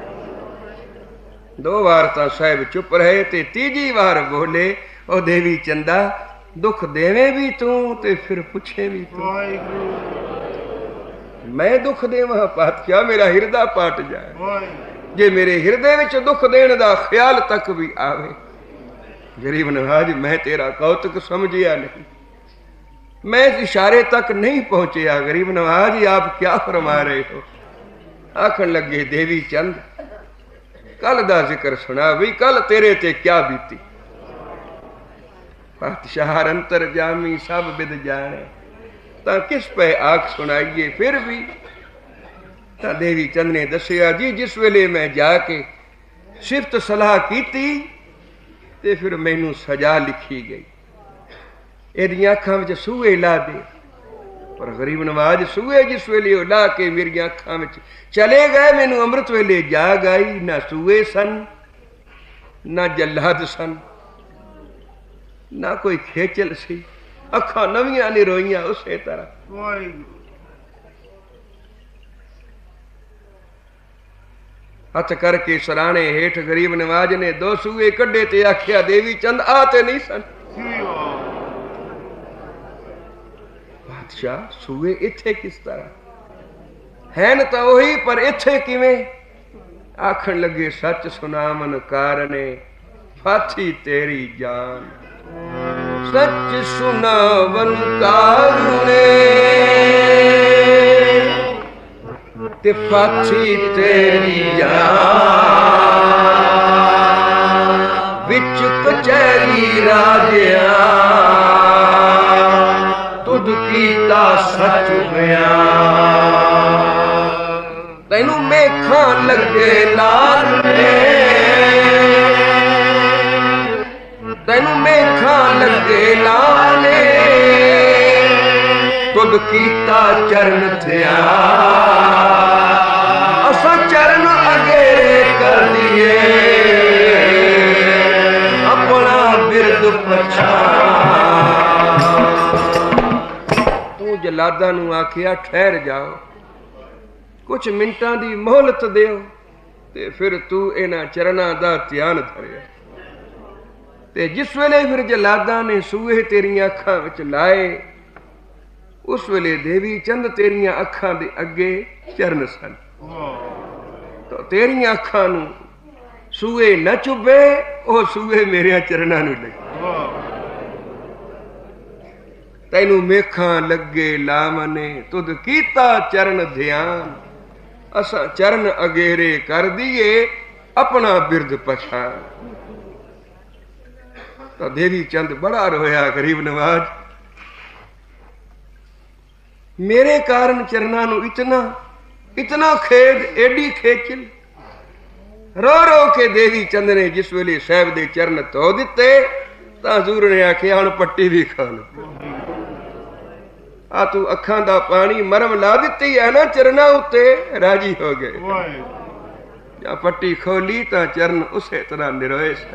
ਦੋ ਵਾਰ ਤਾਂ ਸਾਹਿਬ ਚੁੱਪ ਰਹੇ ਤੇ ਤੀਜੀ ਵਾਰ ਬੋਲੇ, ਉਹ ਦੇਵੀ ਚੰਦਾ, ਦੁੱਖ ਦੇਵੇਂ ਵੀ ਤੂੰ ਤੇ ਫਿਰ ਪੁੱਛੇ ਵੀ ਤੂੰ। ਮੈਂ ਦੁੱਖ ਦੇਵਾਂ ਪਾਤਸ਼ਾਹ? ਮੇਰਾ ਹਿਰਦਾ ਪਾਟ ਜਾਏ ਜੇ ਮੇਰੇ ਹਿਰਦੇ ਵਿੱਚ ਦੁੱਖ ਦੇਣ ਦਾ ਖਿਆਲ ਤੱਕ ਵੀ ਆਵੇ। ਗਰੀਬ ਨਵਾਜ, ਮੈਂ ਤੇਰਾ ਕੌਤਕ ਸਮਝਿਆ ਨਹੀਂ, मैं इस इशारे तक नहीं पहुंचे। गरीब नवाज जी आप क्या फरमा रहे हो? आखन लगे देवी चंद, कल दा जिक्र सुना भी, कल तेरे ते क्या बीती। पातशाह अंतर जामी सब बिद जाने, ता किस पे आख सुनाइए। फिर भी ता देवी चंद ने दसिया, जी जिस वेले मैं जाके सिफत सलाह की ते फिर मैनू सजा लिखी गई। ਇਹਦੀਆਂ ਅੱਖਾਂ ਵਿੱਚ ਸੂਏ ਲਾ ਦੇ। ਪਰ ਗਰੀਬ ਨਵਾਜ ਸੂਏ ਜਿਸ ਵੇਲੇ ਉਹ ਲਾ ਕੇ ਮੇਰੀਆਂ ਅੱਖਾਂ ਵਿੱਚ ਚਲੇ ਗਏ, ਮੈਨੂੰ ਅੰਮ੍ਰਿਤ ਵੇਲੇ ਜਾਗ ਆਈ। ਨਾ ਸੂਏ ਸਨ, ਨਾ ਜੱਲਾਦ ਸਨ, ਨਾ ਕੋਈ ਖੇਚਲ ਸੀ। ਅੱਖਾਂ ਨਵੀਆਂ ਨਹੀਂ ਰੋਈਆਂ ਉਸੇ ਤਰ੍ਹਾਂ। ਹੱਥ ਕਰਕੇ ਸਰਾਣੇ ਹੇਠ ਗਰੀਬ ਨਵਾਜ ਨੇ ਦੋ ਸੂਏ ਕੱਢੇ ਤੇ ਆਖਿਆ, ਦੇਵੀ ਚੰਦ ਆ ਤੇ ਨਹੀਂ ਸਨ। ਬਾਦਸ਼ਾਹ ਸੂਏ ਇੱਥੇ ਕਿਸ ਤਰ੍ਹਾਂ ਹੈਨ? ਤਾਂ ਉਹੀ, ਪਰ ਇੱਥੇ ਕਿਵੇਂ? ਆਖਣ ਲੱਗੇ, ਸੱਚ ਸੁਨਾਮਨ ਕਾਰਨੇ ਫਾਥੀ ਤੇਰੀ ਜਾਨ। ਸੱਚ ਸੁਨਾਵਨ ਕਾਰਨੇ ਤੇ ਫਾਥੀ ਤੇਰੀ ਜਾਨ। ਵਿੱਚ ਕਚਹਿਰੀ ਰਾਜਿਆ ਤੁਧ ਕੀਤਾ ਸੱਚ ਬਿਆਨ। ਤੈਨੂੰ ਮੇਖਾਂ ਲੱਗੇ ਲਾਲਨੇ, ਤੈਨੂੰ ਮੇਖਾਂ ਲੱਗੇ ਲਾਲਨੇ, ਤੁਧ ਕੀਤਾ ਚਰਨ ਥਿਆ। ਅਸਾਂ ਚਰਨ ਅਗੇ ਕਰ ਦੀਏ, ਆਪਣਾ ਬਿਰਦ ਪਛਾਣ। ਜਲਾਦਾਂ ਨੂੰ ਆਖਿਆ, ਠਹਿਰ ਜਾਓ, ਕੁਛ ਮਿੰਟਾਂ ਦੀ ਮੋਹਲਤ ਦਿਓ। ਤੇ ਫਿਰ ਤੂੰ ਇਹਨਾਂ ਚਰਨਾਂ ਦਾ ਧਿਆਨ ਧਰਿਆ। ਤੇ ਜਿਸ ਵੇਲੇ ਫਿਰ ਜਲਾਦਾਂ ਨੇ ਸੂਏ ਤੇਰੀਆਂ ਅੱਖਾਂ ਵਿੱਚ ਲਾਏ, ਉਸ ਵੇਲੇ ਦੇਵੀ ਚੰਦ ਤੇਰੀਆਂ ਅੱਖਾਂ ਦੇ ਅੱਗੇ ਚਰਨ ਸਨ। ਤਾਂ ਤੇਰੀਆਂ ਅੱਖਾਂ ਨੂੰ ਸੂਏ ਨਾ ਚੁੱਭੇ, ਉਹ ਸੂਏ ਮੇਰਿਆਂ ਚਰਨਾਂ ਨੂੰ ਲੱਗੇ। ਤੈਨੂੰ ਮੇਖਾਂ ਲੱਗੇ ਲਾਮਨੇ, ਤੁਧ ਕੀਤਾ ਚਰਨ ਧਿਆਨ। ਅਸਾਂ ਚਰਨ ਅਗੇਰੇ ਕਰ ਦੀਏ, ਆਪਣਾ ਬਿਰਦ ਪਛਾਣ। ਤਾਂ ਦੇਵੀ ਚੰਦ ਬੜਾ ਰੋਇਆ। ਗਰੀਬ ਨਵਾਜ, ਮੇਰੇ ਕਾਰਨ ਚਰਨਾਂ ਨੂੰ ਇਤਨਾ ਇਤਨਾ ਖੇਦ, ਏਡੀ ਖੇਚਲ। ਰੋ ਰੋ ਕੇ ਦੇਵੀ ਚੰਦ ਨੇ ਜਿਸ ਵੇਲੇ ਸਾਹਿਬ ਦੇ ਚਰਨ ਧੋ ਦਿੱਤੇ ਤਾਂ ਹਜ਼ੂਰ ਨੇ ਆਖਿਆ, ਹੁਣ ਪੱਟੀ ਵੀ ਖਾ ਲਓ। ਆ ਤੂੰ ਅੱਖਾਂ ਦਾ ਪਾਣੀ ਮਰਮ ਲਾ ਦਿੱਤੀ ਹੈ ਨਾ ਚਰਨਾਂ ਉੱਤੇ, ਰਾਜੀ ਹੋ ਗਏ। ਜਾਂ ਪੱਟੀ ਖੋਲੀ ਤਾਂ ਚਰਨ ਉਸੇ ਤਰ੍ਹਾਂ ਨਿਰੋਏ ਸਨ।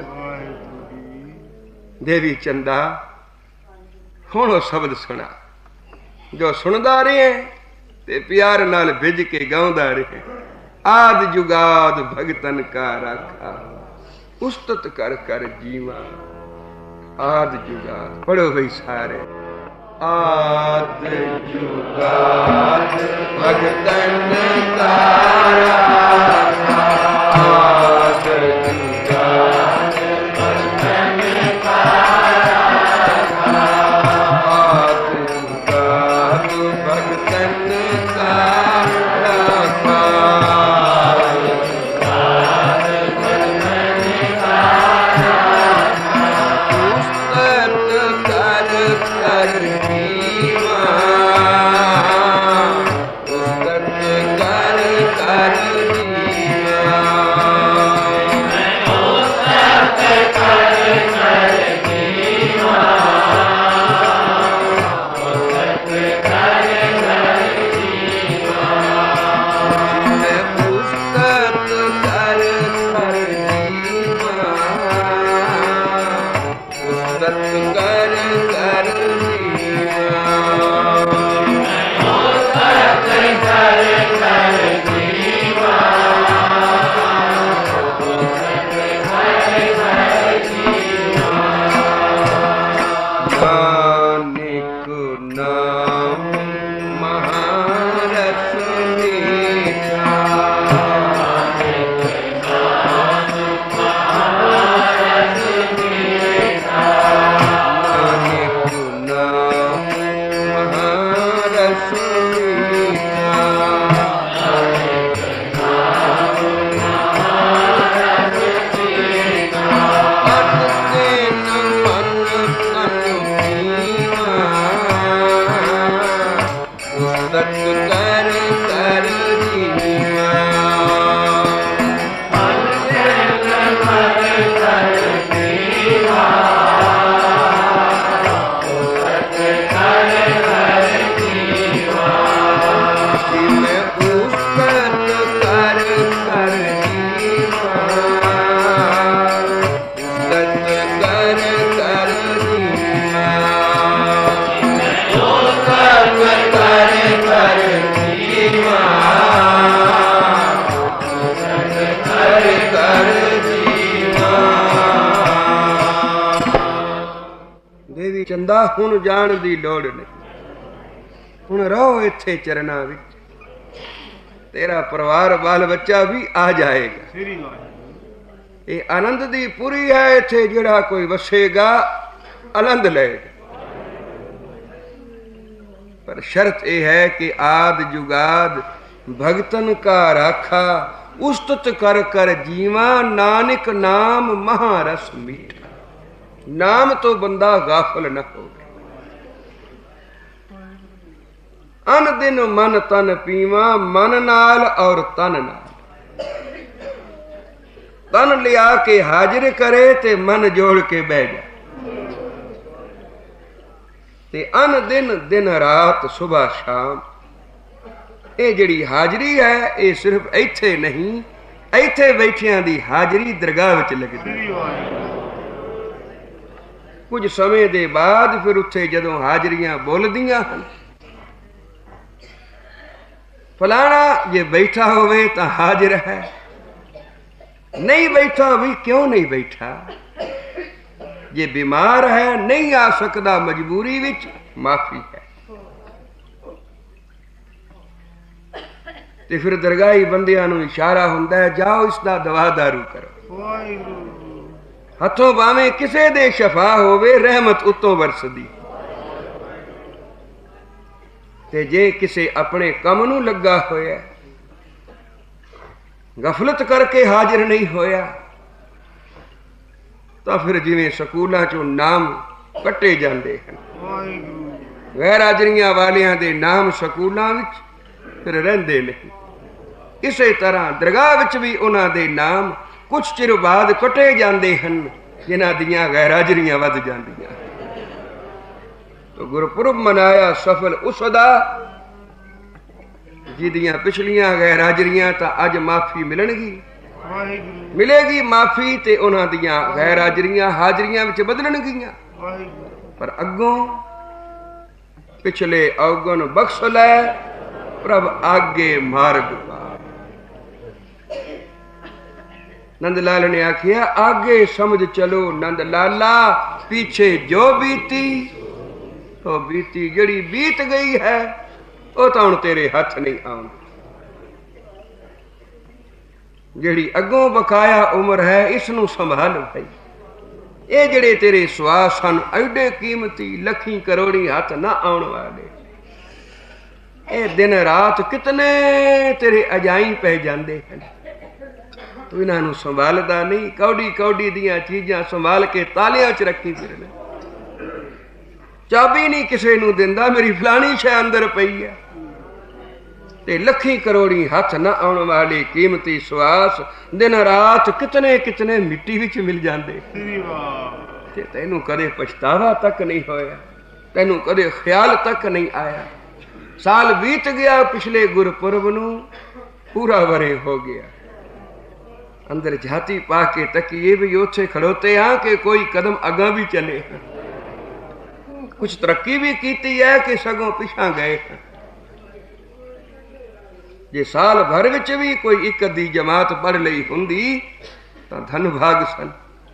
ਦੇਵੀ ਚੰਦਾ, ਹੁਣ ਉਹ ਸ਼ਬਦ ਸੁਣਾ ਜੋ ਸੁਣਦਾ ਰਹੇ ਤੇ ਪਿਆਰ ਨਾਲ ਭਿੱਜ ਕੇ ਗਾਉਂਦਾ ਰਹੇ। ਆਦ ਜੁਗਾਦ ਭਗਤਨ ਕਾ ਰਾਖਾ, ਉਸਤਤ ਕਰ ਕਰ ਜੀਵਾ। आद जुगाद। पढ़ो भाई सारे। आद जुगाद भगतन का राखा, आद जुगाद भगतन का राखा, आद जुगाद भगतन का राखा, चंदा हुण जाण दी लोड़ नहीं, हुण रहो इत्थे चरना विच, तेरा परिवार बाल बच्चा भी आ जाएगा। ये आनंद दी पूरी है इत्थे, जिहड़ा कोई वसेगा आनंद लेगा। पर शर्त यह है कि आद जुगाद भगतन का राखा, उस्तत कर कर जीवा, नानक नाम महारस मीठा। नाम तो बंदा गाफल न हो, अन दिन मन तन पीवा, मन नाल और तन नाल। तन लिया के हाजिर करे ते मन जोड़ के बह जा, ते अन दिन दिन रात सुबह शाम। ये जिहड़ी हाजरी है ये सिर्फ इत्थे नहीं, इत्थे बैठियां दी हाजरी दरगाह विच लगदी। कुछ समय दे बाद फिर उत्थे जदों हाजरियां बोलदियां हन, फलाना जे बैठा होवे तां हाजिर है, नहीं बैठा भी क्यों नहीं बैठा, जे बीमार है नहीं आ सकदा मजबूरी विच माफी है। ते फिर दरगाही बंदियां नूं इशारा हुंदा है, जाओ इसदा दवा दारू करो। हथों बावें किसे दे शफा होवे, रहमत उत्तों वरसदी। ते जे किसे अपने कम नूं लगा होया, गफलत करके हाजिर नहीं होया, तो फिर जिवें स्कूलों चों नाम कट्टे जाते हैं, गैर हाजरियां वालियां दे नाम स्कूलों विच फिर रहिंदे नहीं। इसे तरह दरगाह विच भी उन्हां दे नाम कुछ चिर बाद कटे जाते हैं, जिन्हां दियां गैर हाजरियां वध जांदियां। तो गुरपुरब मनाया सफल उसदा, जिदियां पिछलियां गैर हाजरियां तां अज माफी मिलणगी, मिलेगी माफी, ते उन्हां दियां गैर हाजरियां हाजरियां विच बदलणगियां। पर अगों पिछले अवगुण बख्श लै, प्रभ आगे मार्ग पा। नंद लाल ने आखिया आगे समझ चलो नंद लाला, पीछे जो बीती तो बीती, जड़ी बीत गई है वो तो हुण तेरे हथ नहीं आउंदी। जड़ी अगों बकाया उम्र है इसनू संभाल भाई। ये जड़े तेरे श्वास हैं एडे कीमती लखी करोड़ी हाथ ना आउण वाले, ये दिन रात कितने तेरे अजाई पै जाते हैं, तू इन्हों संभालता नहीं। कौड़ी कौड़ी दियां चीज़ां संभाल के तालियां च रखी फिरना, चाबी नहीं किसी नूं दिंदा, मेरी फलानी शै अंदर पई है। ते लखी करोड़ी हथ ना आने वाले कीमती श्वास दिन रात कितने कितने मिट्टी विच मिल जाते। ते तैनू कदे पछतावा तक नहीं होया, तैनू कदे ख्याल तक नहीं आया। साल बीत गया, पिछले गुरपुरब नूं पूरा वरे हो गया। अंदर झाती पा के तकिए भी उत्थे खड़ोते हाँ कि कोई कदम अगा भी चले, कुछ तरक्की भी की है कि सगों पिछा गए हैं। जे साल भर विच भी कोई एक अद्धी जमात पढ़ लई हुंदी तां धन भाग सन,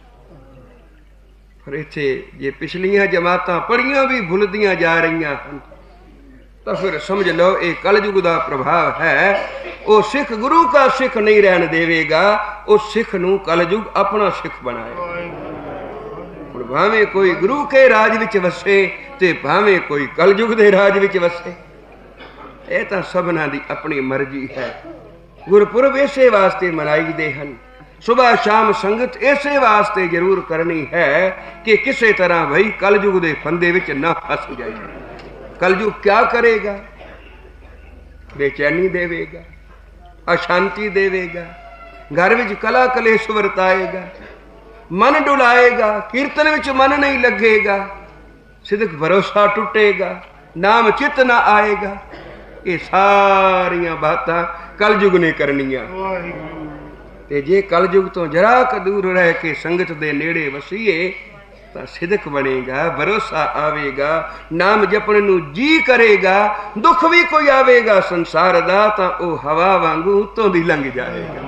पर इत्थे जे पिछलियां जमातां पढ़ियां भी भुलदियां जा रहीआं हन तो फिर समझ लो ये कलयुग का प्रभाव है। वो सिख गुरु का सिख नहीं रहने देवेगा, उस सिख नूं कलयुग अपना सिख बनाएगा। भावें कोई गुरु के राज विच वसे ते भावें कोई कलयुग के राज विच वसे, ये तो सबना दी अपनी मर्जी है। गुरपुरब इसे वास्ते मनाई दे हन, सुबह शाम संगत इसे वास्ते जरूर करनी है कि किसी तरह भाई कलयुग के फंदे विच ना फस जाए। कलयुग क्या करेगा? बेचैनी देवेगा, अशांति देवेगा, घर विच कला कलेश वरताएगा, मन डुलाएगा, कीर्तन विच मन नहीं लगेगा, सिदक भरोसा टुटेगा, नाम चित ना आएगा। ये सारियां बातां कलयुग ने करनियां। ते जे कलयुग तो जरा क दूर रह के संगत दे नेड़े वसीए तो सिदक बनेगा, भरोसा आवेगा, नाम जपण नूं जी करेगा। दुख भी कोई आवेगा संसार दा तां ओ हवा वांगू उत्तों दी लंघ जाएगा।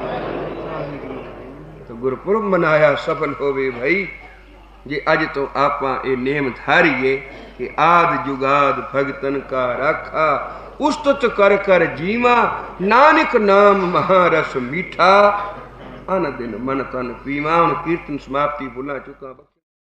तो गुरपुरब मनाया सफल होवे भाई जे अज तो आपां ये नेम धारीए कि आद जुगाद भगतन का राखा, उस्तत कर कर जीवा, नानक नाम महारस मीठा, अन दिन मन तन पीवा। कीर्तन समाप्ति भुला चुका।